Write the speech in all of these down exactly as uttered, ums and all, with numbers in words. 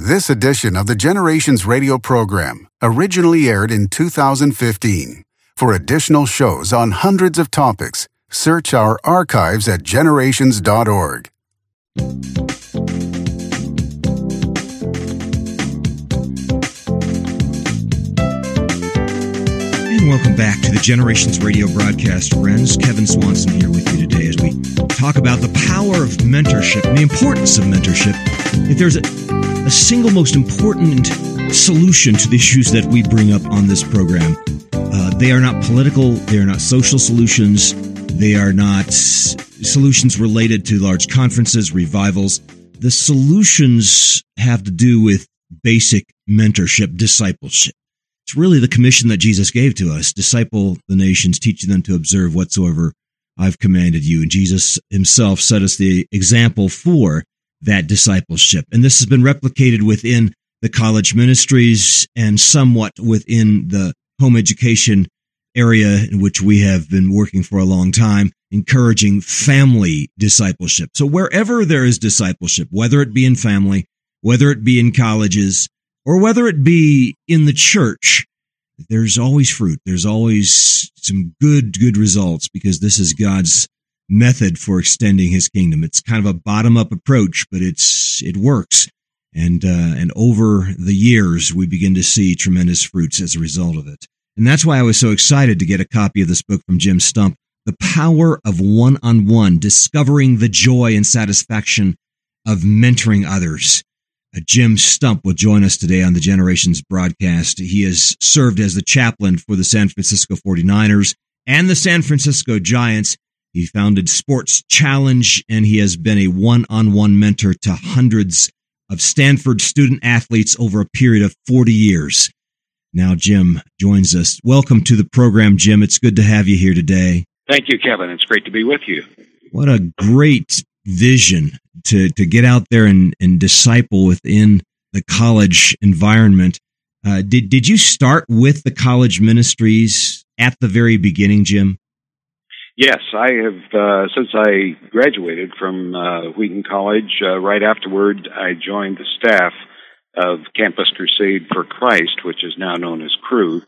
This edition of the Generations Radio program originally aired in two thousand fifteen. For additional shows on hundreds of topics, search our archives at generations dot org. And welcome back to the Generations Radio broadcast, friends. Kevin Swanson here with you today as we talk about the power of mentorship and the importance of mentorship. If there's a, a single most important solution to the issues that we bring up on this program, uh, they are not political, they are not social solutions, they are not s- solutions related to large conferences, revivals. The solutions have to do with basic mentorship, discipleship. It's really the commission that Jesus gave to us: disciple the nations, teaching them to observe whatsoever I've commanded you. And Jesus himself set us the example for that discipleship. And this has been replicated within the college ministries and somewhat within the home education area in which we have been working for a long time, encouraging family discipleship. So wherever there is discipleship, whether it be in family, whether it be in colleges, or whether it be in the church, there's always fruit. There's always some good, good results, because this is God's method for extending his kingdom. It's kind of a bottom-up approach, but it's it works. And uh, and over the years, we begin to see tremendous fruits as a result of it. And that's why I was so excited to get a copy of this book from Jim Stump, The Power of One-on-One, Discovering the Joy and Satisfaction of Mentoring Others. Uh, Jim Stump will join us today on the Generations broadcast. He has served as the chaplain for the San Francisco forty-niners and the San Francisco Giants. He founded Sports Challenge, and he has been a one-on-one mentor to hundreds of Stanford student athletes over a period of forty years. Now Jim joins us. Welcome to the program, Jim. It's good to have you here today. Thank you, Kevin. It's great to be with you. What a great vision to, to get out there and, and disciple within the college environment. Uh, did, did you start with the college ministries at the very beginning, Jim? Yes, I have, uh, since I graduated from uh, Wheaton College, uh, right afterward, I joined the staff of Campus Crusade for Christ, which is now known as Cru.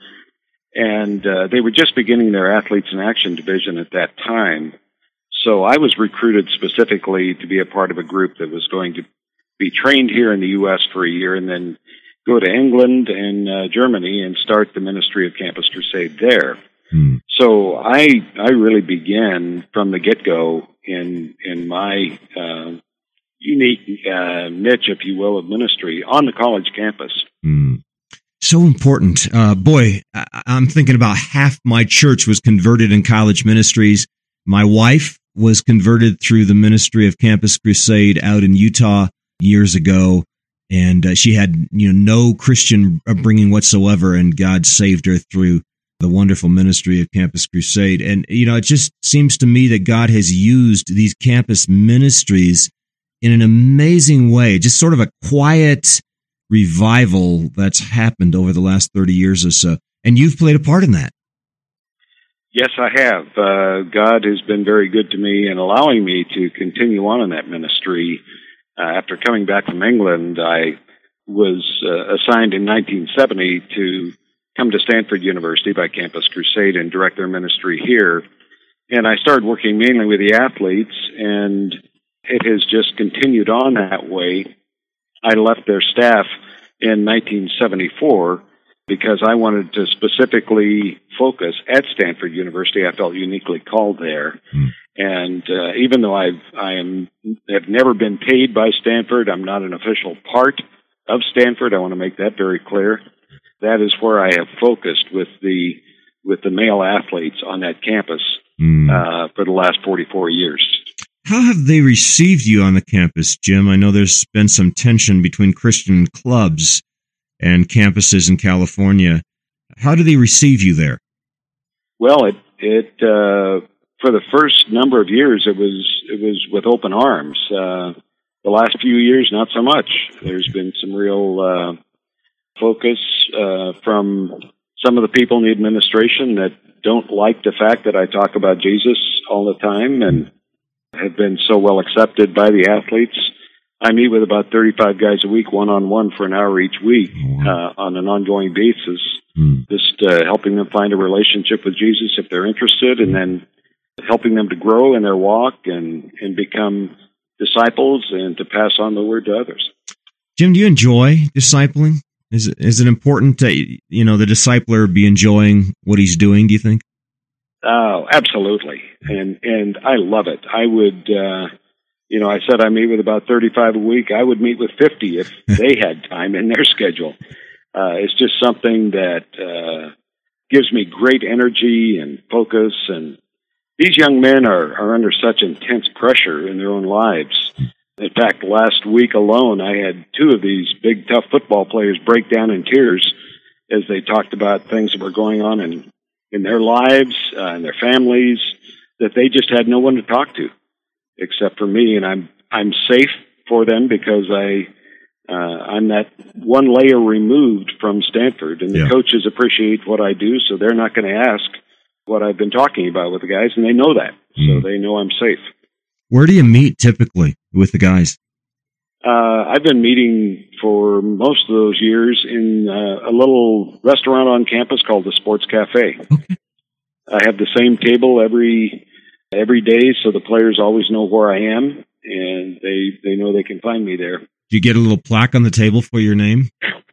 And uh, they were just beginning their Athletes in Action division at that time. So I was recruited specifically to be a part of a group that was going to be trained here in the U S for a year and then go to England and uh, Germany and start the ministry of Campus Crusade there. Hmm. So I I really began from the get-go in in my uh, unique uh, niche, if you will, of ministry on the college campus. Hmm. So important. Uh, boy, I, I'm thinking about half my church was converted in college ministries. My wife was converted through the ministry of Campus Crusade out in Utah years ago, and uh, she had you know no Christian upbringing whatsoever, and God saved her through the wonderful ministry of Campus Crusade. And, you know, it just seems to me that God has used these campus ministries in an amazing way, just sort of a quiet revival that's happened over the last thirty years or so. And you've played a part in that. Yes, I have. Uh, God has been very good to me in allowing me to continue on in that ministry. Uh, after coming back from England, I was uh, assigned in nineteen seventy to come to Stanford University by Campus Crusade and direct their ministry here. And I started working mainly with the athletes, and it has just continued on that way. I left their staff in nineteen seventy-four because I wanted to specifically focus at Stanford University. I felt uniquely called there. Hmm. And uh, even though I've, I am, have never been paid by Stanford, I'm not an official part of Stanford. I want to make that very clear. That is where I have focused with the with the male athletes on that campus mm. uh, for the last forty-four years. How have they received you on the campus, Jim? I know there's been some tension between Christian clubs and campuses in California. How do they receive you there? Well, it it uh, for the first number of years it was it was with open arms. Uh, the last few years, not so much. There's been some real uh, focus uh, from some of the people in the administration that don't like the fact that I talk about Jesus all the time and have been so well accepted by the athletes. I meet with about thirty-five guys a week, one-on-one for an hour each week, uh, on an ongoing basis, mm. just uh, helping them find a relationship with Jesus if they're interested, and then helping them to grow in their walk and, and become disciples and to pass on the word to others. Jim, do you enjoy discipling? Is it, is it important that, you know, the discipler be enjoying what he's doing, do you think? Oh, absolutely. And, and I love it. I would, uh, you know, I said I meet with about thirty-five a week. I would meet with fifty if they had time in their schedule. Uh, it's just something that, uh, gives me great energy and focus. And these young men are, are under such intense pressure in their own lives. In fact, last week alone, I had two of these big, tough football players break down in tears as they talked about things that were going on in, in their lives, uh, and their families, that they just had no one to talk to except for me. And I'm, I'm safe for them because I, uh, I'm that one layer removed from Stanford, and the yeah. coaches appreciate what I do, so they're not going to ask what I've been talking about with the guys, and they know that, mm. so they know I'm safe. Where do you meet typically with the guys? Uh, I've been meeting for most of those years in uh, a little restaurant on campus called the Sports Cafe. Okay. I have the same table every every day, so the players always know where I am, and they, they know they can find me there. Do you get a little plaque on the table for your name?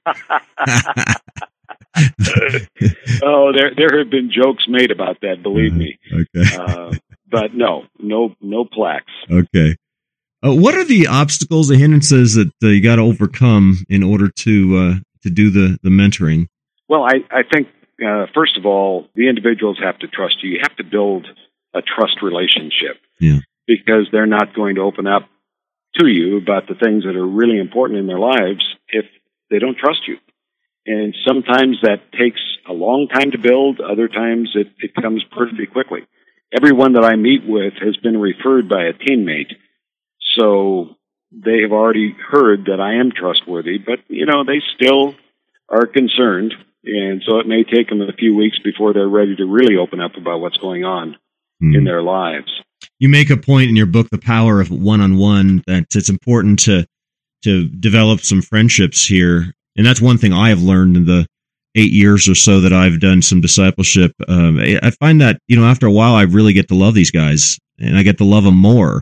Oh, there there have been jokes made about that, believe uh, me. Okay. Uh, but no, no, no plaques. Okay. Uh, what are the obstacles, the hindrances that uh, you got to overcome in order to uh, to do the, the mentoring? Well, I, I think, uh, first of all, the individuals have to trust you. You have to build a trust relationship. Yeah. Because they're not going to open up to you about the things that are really important in their lives if they don't trust you. And sometimes that takes a long time to build. Other times it, it comes pretty quickly. Everyone that I meet with has been referred by a teammate. So they have already heard that I am trustworthy, but, you know, they still are concerned. And so it may take them a few weeks before they're ready to really open up about what's going on mm. in their lives. You make a point in your book, The Power of One-on-One, that it's important to to develop some friendships here. And that's one thing I have learned in the eight years or so that I've done some discipleship. Um, I find that, you know, after a while, I really get to love these guys, and I get to love them more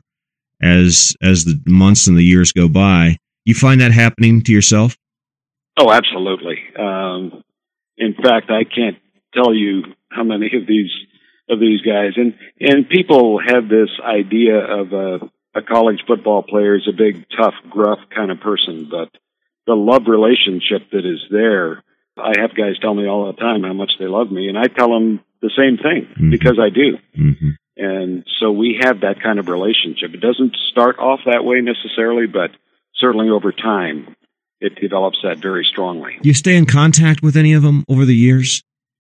as as the months and the years go by. You find that happening to yourself? Oh, absolutely. Um, in fact, I can't tell you how many of these of these guys, and and people have this idea of a, a college football player as a big, tough, gruff kind of person, but the love relationship that is there, I have guys tell me all the time how much they love me, and I tell them the same thing, mm-hmm. because I do. Mm-hmm. And so we have that kind of relationship. It doesn't start off that way necessarily, but certainly over time, it develops that very strongly. You stay in contact with any of them over the years?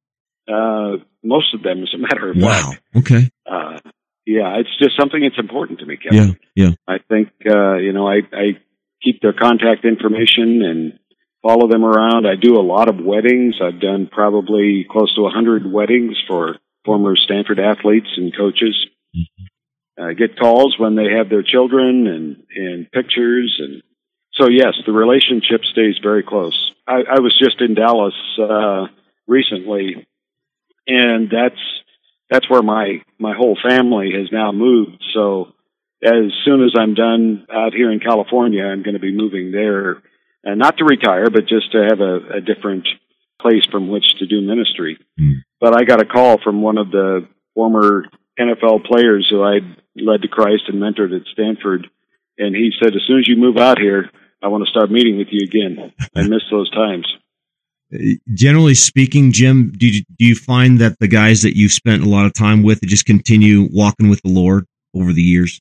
Uh, most of them, as a matter of wow. fact. Okay. Uh, yeah, it's just something that's important to me, Kevin. Yeah, yeah. I think, uh, you know, I, I keep their contact information and follow them around. I do a lot of weddings. I've done probably close to one hundred weddings for former Stanford athletes and coaches. Mm-hmm. I get calls when they have their children and, and pictures. And so, yes, the relationship stays very close. I, I was just in Dallas uh, recently, and that's that's where my, my whole family has now moved. So as soon as I'm done out here in California, I'm going to be moving there, and not to retire, but just to have a, a different place from which to do ministry. Mm. But I got a call from one of the former N F L players who I led to Christ and mentored at Stanford, and he said, as soon as you move out here, I want to start meeting with you again. I miss those times. Generally speaking, Jim, do you, do you find that the guys that you've spent a lot of time with just continue walking with the Lord over the years?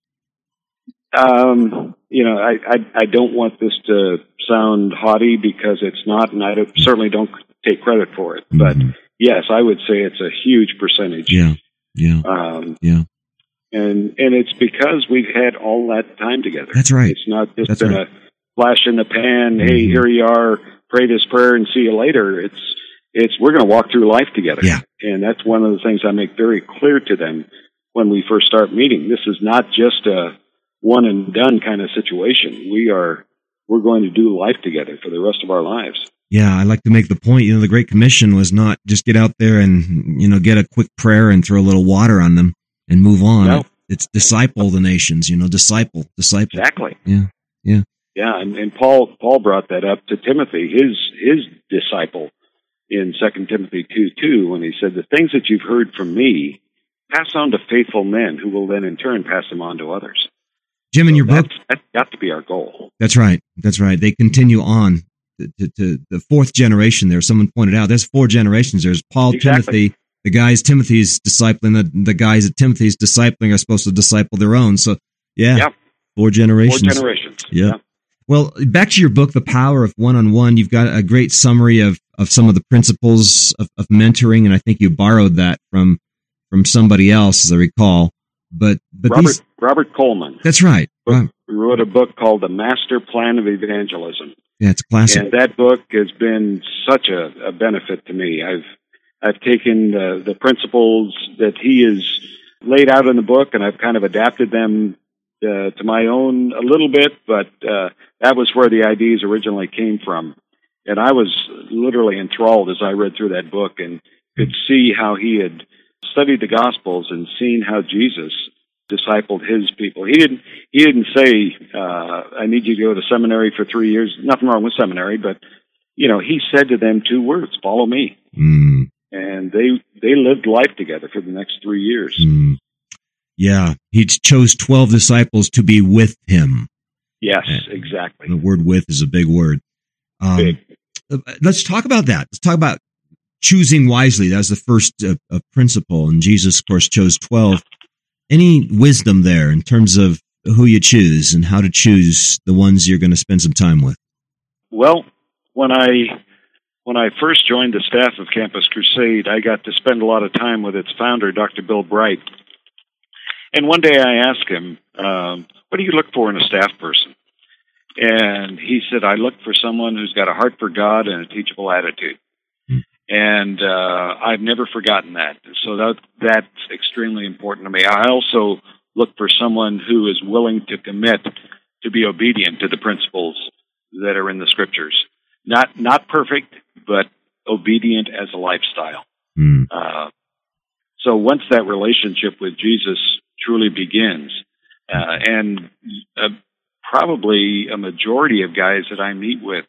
Um, you know, I, I, I don't want this to sound haughty because it's not, and I don't, certainly don't take credit for it. But mm-hmm. yes, I would say it's a huge percentage. Yeah, yeah, um, yeah. And and it's because we've had all that time together. That's right. It's not just That's been right. a flash in the pan. Mm-hmm. Hey, here you are. Pray this prayer and see you later. It's it's we're going to walk through life together. Yeah. And that's one of the things I make very clear to them when we first start meeting. This is not just a one and done kind of situation. We are we're going to do life together for the rest of our lives. Yeah, I like to make the point, you know, the Great Commission was not just get out there and, you know, get a quick prayer and throw a little water on them and move on. No. It's disciple the nations, you know, disciple, disciple. Exactly. Yeah, yeah. Yeah, and, and Paul Paul brought that up to Timothy, his his disciple, in Second Timothy two two, when he said, the things that you've heard from me, pass on to faithful men who will then in turn pass them on to others. Jim, in so your book, that's, that's got to be our goal. That's right. That's right. They continue on to, to, to the fourth generation there. Someone pointed out there's four generations. There's Paul, Exactly. Timothy. The guys Timothy's discipling, the, the guys that Timothy's discipling are supposed to disciple their own. So, yeah, Yep. four generations. Four generations. Yeah. Yeah. Well, back to your book, The Power of One-on-One. You've got a great summary of, of some of the principles of, of mentoring, and I think you borrowed that from from somebody else, as I recall. But but Robert these, Robert Coleman. that's right. Book, wrote a book called The Master Plan of Evangelism. Yeah, it's classic. And that book has been such a, a benefit to me. I've I've taken the, the principles that he has laid out in the book, and I've kind of adapted them uh, to my own a little bit, but uh, that was where the ideas originally came from. And I was literally enthralled as I read through that book and could see how he had studied the Gospels and seen how Jesus discipled his people. He didn't he didn't say, uh, I need you to go to seminary for three years. Nothing wrong with seminary, but, you know, he said to them two words, follow me. Mm. And they they lived life together for the next three years. Mm. Yeah, he chose twelve disciples to be with him. Yes, exactly. The word "with" is a big word. Um, Big. Let's talk about that. Let's talk about choosing wisely. That was the first uh, uh, principle, and Jesus, of course, chose twelve. Any wisdom there in terms of who you choose and how to choose the ones you're going to spend some time with? Well, when I when I first joined the staff of Campus Crusade, I got to spend a lot of time with its founder, Doctor Bill Bright. And one day I asked him, um, what do you look for in a staff person? And he said, I look for someone who's got a heart for God and a teachable attitude. Hmm. And uh, I've never forgotten that. So that that's extremely important to me. I also look for someone who is willing to commit to be obedient to the principles that are in the Scriptures. Not not perfect, but obedient as a lifestyle. Hmm. Uh, so once that relationship with Jesus truly begins, uh, and uh, probably a majority of guys that I meet with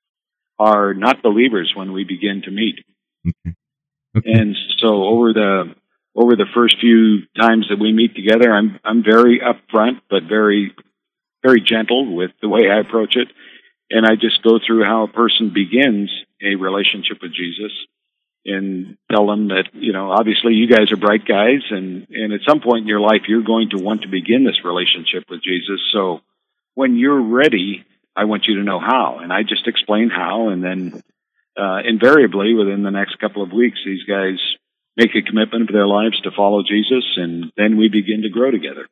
are not believers when we begin to meet. Okay. Okay. And so over the over the first few times that we meet together, I'm I'm very upfront, but very very gentle with the way I approach it. And I just go through how a person begins a relationship with Jesus and tell them that, you know, obviously you guys are bright guys, and, and at some point in your life, you're going to want to begin this relationship with Jesus. So when you're ready, I want you to know how. And I just explain how, and then uh, invariably within the next couple of weeks, these guys make a commitment to their lives to follow Jesus, and then we begin to grow together.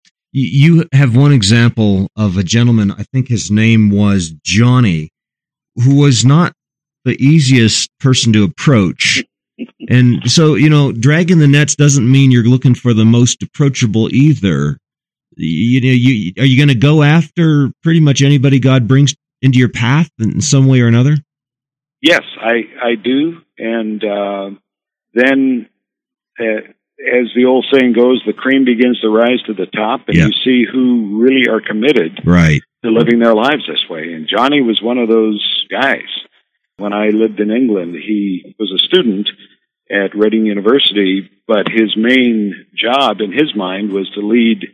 You have one example of a gentleman, I think his name was Johnny, who was not the easiest person to approach. And so, you know, dragging the nets doesn't mean you're looking for the most approachable either. You know, you, are you going to go after pretty much anybody God brings into your path in some way or another? Yes, I, I do. And uh, then, uh, as the old saying goes, the cream begins to rise to the top, and yeah. you see who really are committed right. to living their lives this way. And Johnny was one of those guys. When I lived in England, he was a student at Reading University, but his main job in his mind was to lead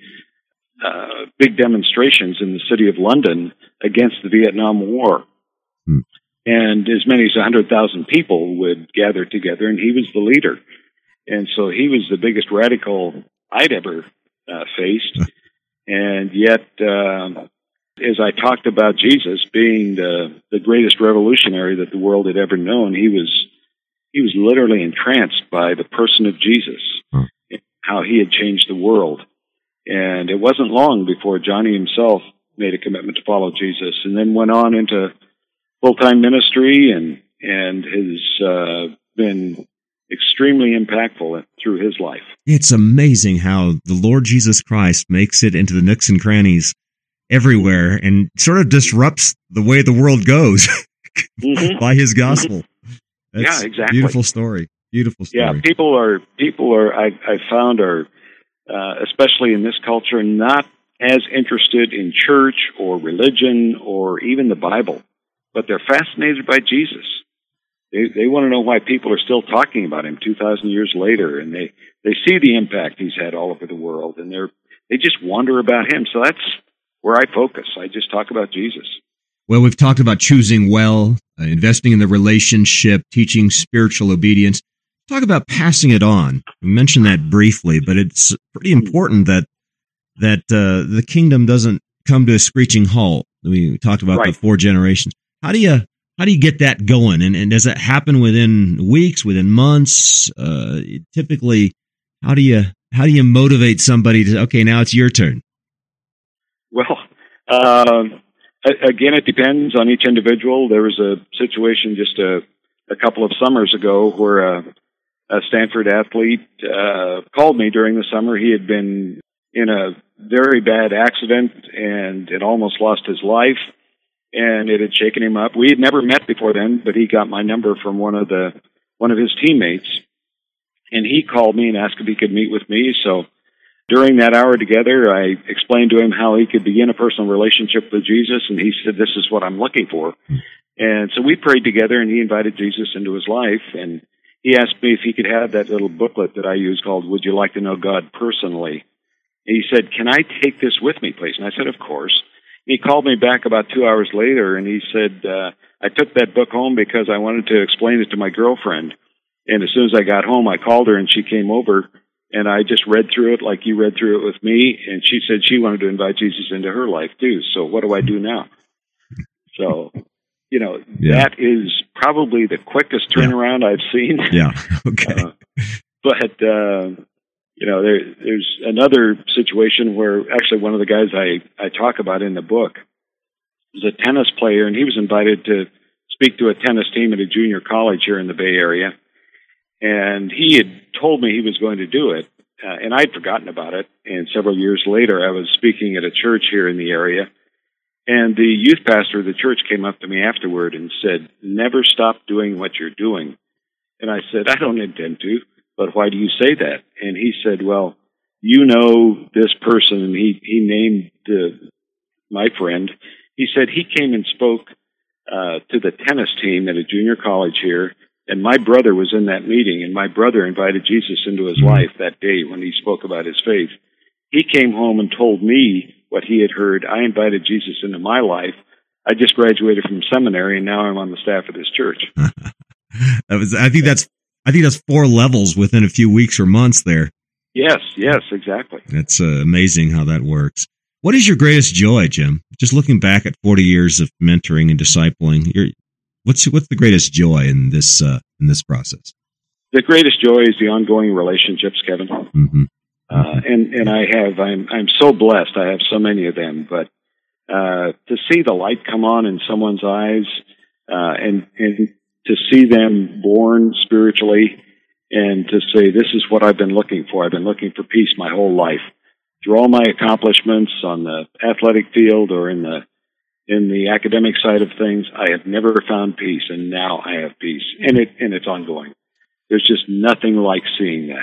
uh, big demonstrations in the city of London against the Vietnam War. Hmm. And as many as one hundred thousand people would gather together, and he was the leader. And so he was the biggest radical I'd ever uh, faced. And yet, uh, as I talked about Jesus being the, the greatest revolutionary that the world had ever known, he was he was literally entranced by the person of Jesus, huh. and how he had changed the world. And it wasn't long before Johnny himself made a commitment to follow Jesus, and then went on into full-time ministry, and and has uh, been extremely impactful through his life. It's amazing how the Lord Jesus Christ makes it into the nooks and crannies everywhere and sort of disrupts the way the world goes mm-hmm. by his gospel. That's yeah, exactly. Beautiful story. Beautiful story. Yeah, people are, people are, I, I found are, uh, especially in this culture, not as interested in church or religion or even the Bible, but they're fascinated by Jesus. They they want to know why people are still talking about him two thousand years later, and they, they see the impact he's had all over the world, and they're they just wonder about him. So that's where I focus. I just talk about Jesus. Well, we've talked about choosing well, uh, investing in the relationship, teaching spiritual obedience. Talk about passing it on. We mentioned that briefly, but it's pretty important that that uh, the kingdom doesn't come to a screeching halt. We talked about right. the four generations. How do you how do you get that going? And, and does that happen within weeks, within months? Uh, typically, how do you how do you motivate somebody to okay, now it's your turn? Well, uh, again, it depends on each individual. There was a situation just a, a couple of summers ago where a, a Stanford athlete uh, called me during the summer. He had been in a very bad accident and had almost lost his life, and it had shaken him up. We had never met before then, but he got my number from one of the one of his teammates, and he called me and asked if he could meet with me. So during that hour together, I explained to him how he could begin a personal relationship with Jesus, and he said, "This is what I'm looking for." And so we prayed together, and he invited Jesus into his life, and he asked me if he could have that little booklet that I use called "Would You Like to Know God Personally?" And he said, "Can I take this with me, please?" And I said, "Of course." And he called me back about two hours later, and he said, uh, "I took that book home because I wanted to explain it to my girlfriend. And as soon as I got home, I called her, and she came over, and I just read through it like you read through it with me, and she said she wanted to invite Jesus into her life, too. So what do I do now?" So, you know, yeah. that is probably the quickest turnaround yeah. I've seen. Yeah, okay. Uh, but, uh, you know, there, there's another situation where actually one of the guys I, I talk about in the book was a tennis player, and he was invited to speak to a tennis team at a junior college here in the Bay Area. And he had told me he was going to do it, uh, and I'd forgotten about it. And several years later, I was speaking at a church here in the area, and the youth pastor of the church came up to me afterward and said, "Never stop doing what you're doing." And I said, "I don't intend to, but why do you say that?" And he said, "Well, you know this person," and he, he named uh, my friend. He said he came and spoke uh, to the tennis team at a junior college here, and my brother was in that meeting, and my brother invited Jesus into his life that day when he spoke about his faith. He came home and told me what he had heard. I invited Jesus into my life. I just graduated from seminary, and now I'm on the staff of this church. that was, I think that's, I think that's four levels within a few weeks or months there. Yes, yes, exactly. That's uh, amazing how that works. What is your greatest joy, Jim? Just looking back at forty years of mentoring and discipling, you're, what's what's the greatest joy in this uh, in this process? The greatest joy is the ongoing relationships, Kevin. Mm-hmm. Uh, and and I have I'm I'm so blessed. I have so many of them, but uh, to see the light come on in someone's eyes, uh, and and to see them born spiritually, and to say, "This is what I've been looking for. I've been looking for peace my whole life. Through all my accomplishments on the athletic field or in the in the academic side of things, I have never found peace, and now I have peace, and it and it's ongoing. There's just nothing like seeing that."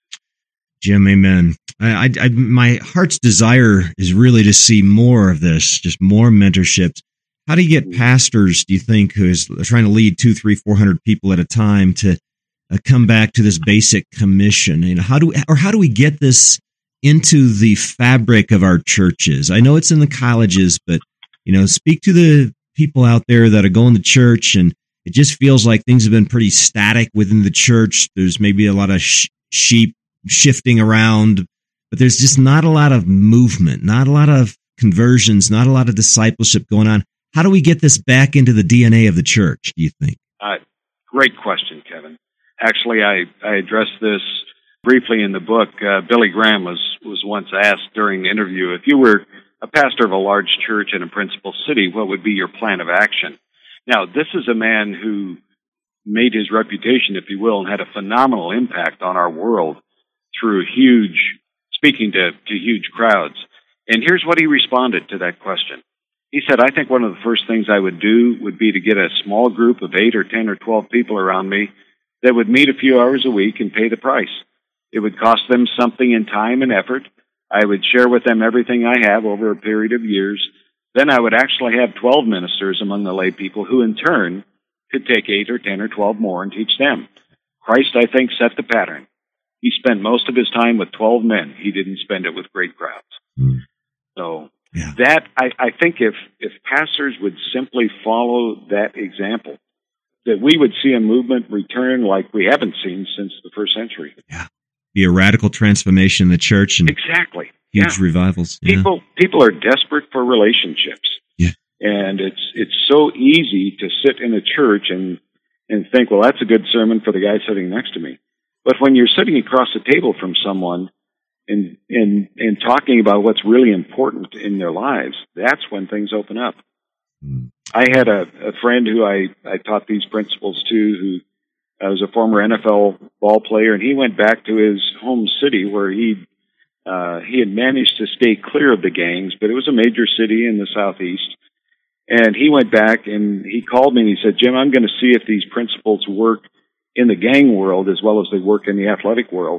Jim, amen. I, I, I, my heart's desire is really to see more of this, just more mentorships. How do you get pastors, do you think, who is trying to lead two, three, four hundred people at a time to uh, come back to this basic commission? You know, how do we, or how do we get this into the fabric of our churches? I know it's in the colleges, but you know, speak to the people out there that are going to church, and it just feels like things have been pretty static within the church. There's maybe a lot of sh- sheep shifting around, but there's just not a lot of movement, not a lot of conversions, not a lot of discipleship going on. How do we get this back into the D N A of the church, do you think? Uh, great question, Kevin. Actually, I, I addressed this briefly in the book. Uh, Billy Graham was, was once asked during the interview, if you were a pastor of a large church in a principal city, what would be your plan of action? Now, this is a man who made his reputation, if you will, and had a phenomenal impact on our world through huge, speaking to, to huge crowds. And here's what he responded to that question. He said, I think one of the first things I would do would be to get a small group of eight or ten or twelve people around me that would meet a few hours a week and pay the price. It would cost them something in time and effort. I would share with them everything I have over a period of years. Then I would actually have twelve ministers among the lay people who in turn could take eight or ten or twelve more and teach them. Christ, I think, set the pattern. He spent most of his time with twelve men. He didn't spend it with great crowds. Mm. So yeah. that, I, I think if, if pastors would simply follow that example, that we would see a movement return like we haven't seen since the first century. Yeah. Be a radical transformation in the church and exactly. huge yeah. revivals. Yeah. People people are desperate for relationships. Yeah. And it's it's so easy to sit in a church and, and think, well, that's a good sermon for the guy sitting next to me. But when you're sitting across the table from someone and and and talking about what's really important in their lives, that's when things open up. Mm. I had a, a friend who I, I taught these principles to, who uh, was a former N F L ball player, and he went back to his home city where he uh, he had managed to stay clear of the gangs, but it was a major city in the southeast. And he went back and he called me and he said, Jim, I'm going to see if these principles work in the gang world as well as they work in the athletic world.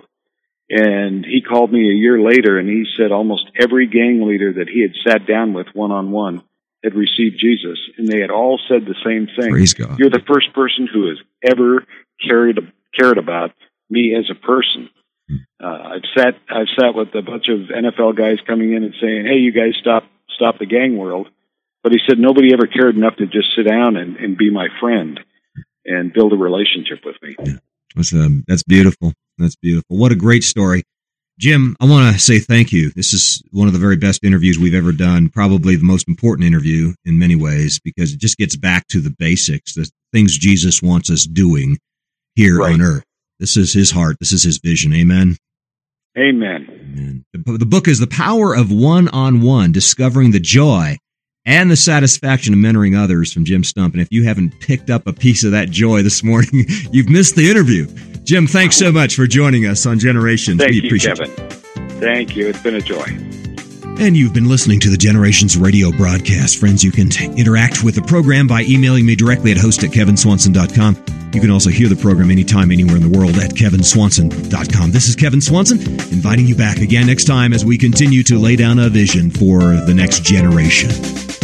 And he called me a year later and he said almost every gang leader that he had sat down with one-on-one had received Jesus, and they had all said the same thing. Praise God. You're the first person who has ever cared cared about me as a person. Uh, I've sat I've sat with a bunch of N F L guys coming in and saying, "Hey, you guys stop stop the gang world." But he said nobody ever cared enough to just sit down and, and be my friend and build a relationship with me. Yeah. That's, um, that's beautiful. That's beautiful. What a great story. Jim, I want to say thank you. This is one of the very best interviews we've ever done, probably the most important interview in many ways, because it just gets back to the basics, the things Jesus wants us doing here right. on earth. This is his heart. This is his vision. Amen? Amen. Amen. The, the book is The Power of One-on-One, Discovering the Joy and the Satisfaction of Mentoring Others from Jim Stump. And if you haven't picked up a piece of that joy this morning, you've missed the interview. Jim, thanks so much for joining us on Generations. Thank we you, appreciate Kevin. it. Thank you. It's been a joy. And you've been listening to the Generations radio broadcast. Friends, you can t- interact with the program by emailing me directly at host at kevin swanson dot com. You can also hear the program anytime, anywhere in the world at kevin swanson dot com. This is Kevin Swanson, inviting you back again next time as we continue to lay down a vision for the next generation.